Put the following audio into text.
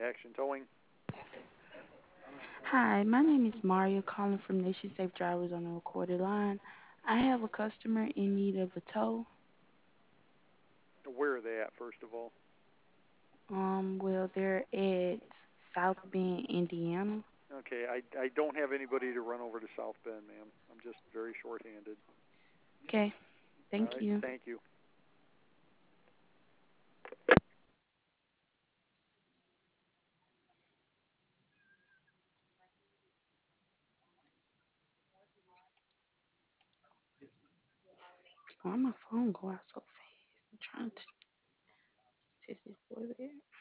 Action towing. Hi, my name is Mario calling from Nation Safe Drivers on the recorded line. I have a customer in need of a tow. Where are they at, first of all? Well, they're at South Bend, Indiana. Okay, I don't have anybody to run over to South Bend, ma'am. I'm just very short-handed. Okay, All thank right, you. thank you. Why my phone go out so fast? I'm trying to test it for that.